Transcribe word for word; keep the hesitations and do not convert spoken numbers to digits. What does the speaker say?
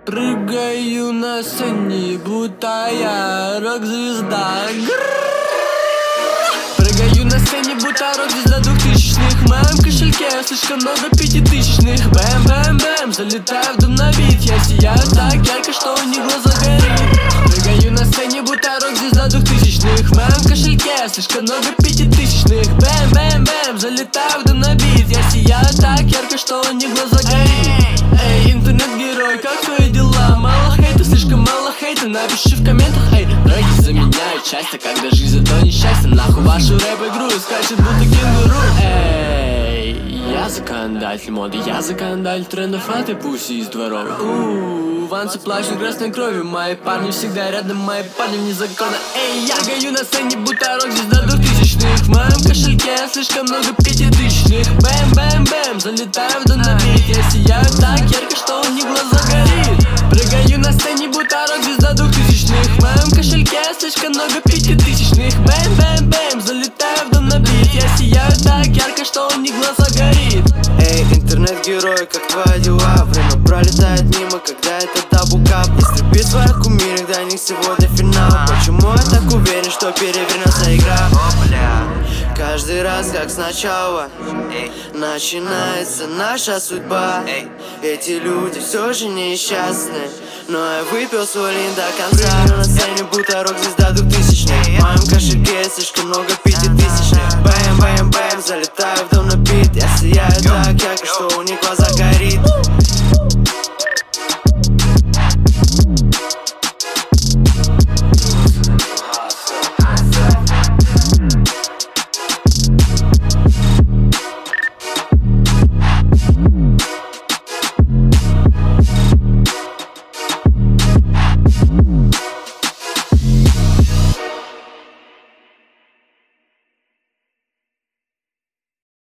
Прыгаю на сцене, будто я рок-звезда. Прыгаю на сцене, будто рок-звезда двухтысячных. В моем кошельке слишком много пятитысячных. Бэм-бэм-бэм, залетаю в дом на бит. Я сияю так ярко, что у них глаза горит. Прыгаю на сцене, будто рок-звезда двухтысячных. В моем кошельке слишком много пятитысячных. Бэм-бэм-бэм, залетаю в дом на бит. Я сияю так ярко, что у них глаза горит. Эй, интернет-герой, как твои дела? Мало хейта, слишком мало хейта. Напиши в комментах, эй, дороги заменяют часто. Когда жизнь зато несчастье, нахуй вашу рэп-игру и скачет будто кенгуру. Эй, я законодатель моды, я законодатель трендов, а ты пуси из дворов. Ууу, вансы плачут красной кровью. Мои парни всегда рядом, мои парни вне закона. Эй, я гою на сцене, будто рок-звезда двухтысячных. В моем кошельке слишком много пятитысячных. Бэм-бэм-бэм, залетаю в дом на бит. Я сияю так ярко, что у них глаза горит. Прыгаю на сцене, будто рок-звезда двухтысячных. В моем кошельке слишком много пятитысячных. Бэм-бэм-бэм, залетаю в дом на бит. Я сияю так ярко, что у них глаза горит. Эй, интернет-герой, как твои дела? Время пролетает мимо, когда это дабл-кап. Не стрепи своих кумирок, для них сегодня финал. Почему я так уверен, что перевернется игра? Каждый раз, как сначала, начинается наша судьба. Эти люди все же несчастны, но я выпил свой лин до конца. Прыгаю на сцене, будто рок-звезда двухтысячных. В моем кошельке слишком много пятитысячных. Бэм-бэм-бэм, залетаю в дом на бит. Я сияю так ярко, что у них глаза горят.